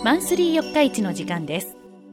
マンスリー四日市の時間です。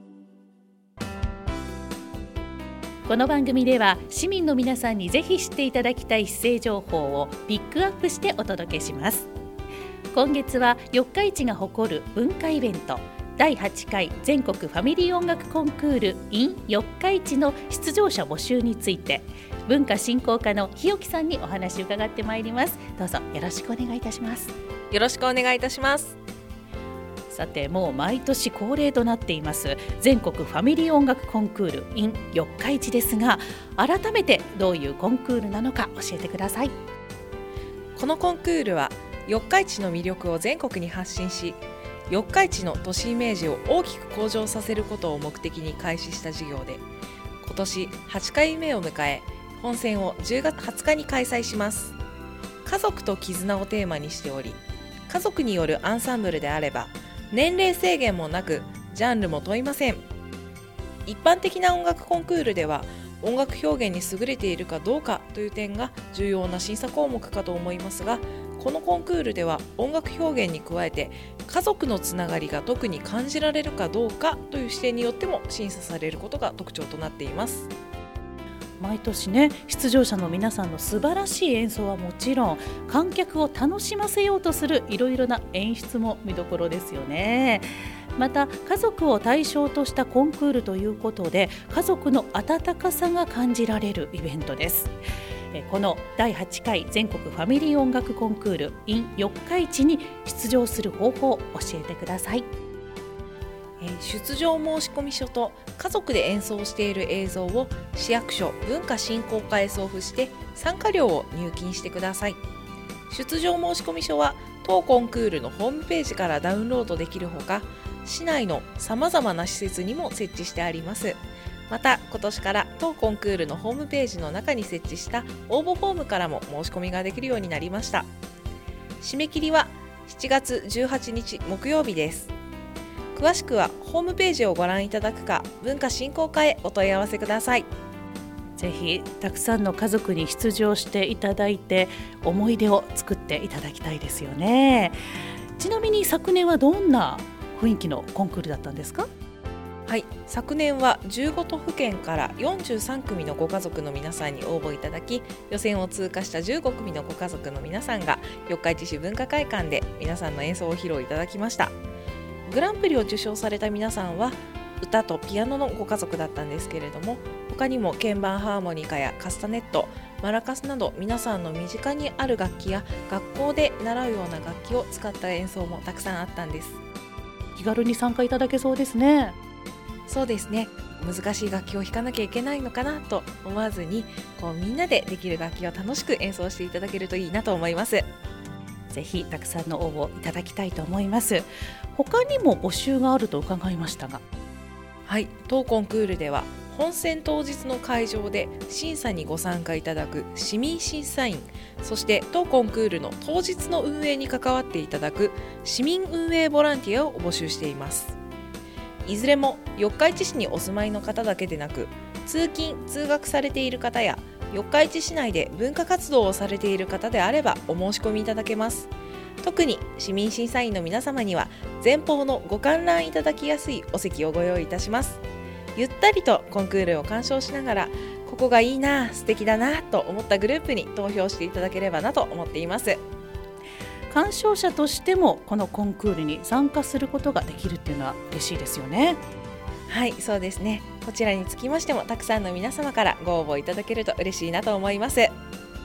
この番組では市民の皆さんにぜひ知っていただきたい市政情報をピックアップしてお届けします。今月は四日市が誇る文化イベント第8回全国ファミリー音楽コンクール in 四日市の出場者募集について文化振興課の日置さんにお話を伺ってまいります。どうぞよろしくお願いいたします。 よろしくお願いいたします。 さて、もう毎年恒例となっています全国ファミリー音楽コンクール in 四日市ですが、改めてどういうコンクールなのか教えてください。 このコンクールは四日市の魅力を全国に発信し、四日市の都市イメージを大きく向上させることを目的に開始した事業で、今年8回目を迎え、本選を10月20日に開催します。家族と絆をテーマにしており、家族によるアンサンブルであれば年齢制限もなくジャンルも問いません。一般的な音楽コンクールでは音楽表現に優れているかどうかという点が重要な審査項目かと思いますが、このコンクールでは音楽表現に加えて家族のつながりが特に感じられるかどうかという視点によっても審査されることが特徴となっています。 毎年ね、出場者の皆さんの素晴らしい演奏はもちろん、観客を楽しませようとするいろいろな演出も見どころですよね。また家族を対象としたコンクールということで、家族の温かさが感じられるイベントです。この第8回全国ファミリー音楽コンクール in 四日市に出場する方法を教えてください。 出場申込書と家族で演奏している映像を市役所文化振興課へ送付して参加料を入金してください。出場申込書は当コンクールのホームページからダウンロードできるほか、市内のさまざまな施設にも設置してあります。また今年から当コンクールのホームページの中に設置した応募フォームからも申し込みができるようになりました。締め切りは7月18日木曜日です。詳しくはホームページをご覧いただくか、文化振興課へお問い合わせください。 ぜひたくさんの家族に出場していただいて、思い出を作っていただきたいですよね。ちなみに昨年はどんな雰囲気のコンクールだったんですか？ はい、昨年は15都府県から43組のご家族の皆さんに応募いただき、予選を通過した15組のご家族の皆さんが四日市市文化会館で皆さんの演奏を披露いただきました。グランプリを受賞された皆さんは歌とピアノのご家族だったんですけれども、他にも鍵盤ハーモニカやカスタネット、マラカスなど皆さんの身近にある楽器や学校で習うような楽器を使った演奏もたくさんあったんです。 気軽に参加いただけそうですね。 そうですね、難しい楽器を弾かなきゃいけないのかなと思わずに、みんなでできる楽器を楽しく演奏していただけるといいなと思います。 ぜひたくさんの応募いただきたいと思います。他にも募集があると伺いましたが。 はい、当コンクールでは本選当日の会場で審査にご参加いただく市民審査員、そして当コンクールの当日の運営に関わっていただく市民運営ボランティアを募集しています。いずれも四日市市にお住まいの方だけでなく、通勤・通学されている方や四日市市内で文化活動をされている方であればお申し込みいただけます。特に市民審査員の皆様には前方のご観覧いただきやすいお席をご用意いたします。ゆったりとコンクールを鑑賞しながら、ここがいいな、素敵だなと思ったグループに投票していただければなと思っています。 鑑賞者としてもこのコンクールに参加することができるっていうのは嬉しいですよね。 はい、そうですね。こちらにつきましてもたくさんの皆様からご応募いただけると嬉しいなと思います。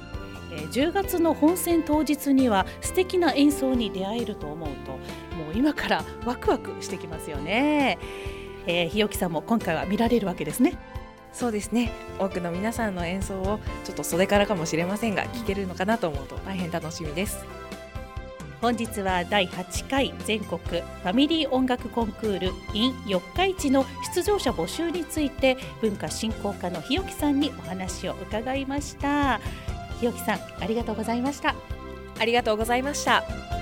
10月の本選当日には素敵な演奏に出会えると思うと、もう今からワクワクしてきますよね。日置さんも今回は見られるわけですね。 そうですね、多くの皆さんの演奏をちょっと袖からかもしれませんが聴けるのかなと思うと大変楽しみです。 本日は第8回全国ファミリー音楽コンクール in 四日市の出場者募集について文化振興課の日置さんにお話を伺いました。日置さん、ありがとうございました。 ありがとうございました。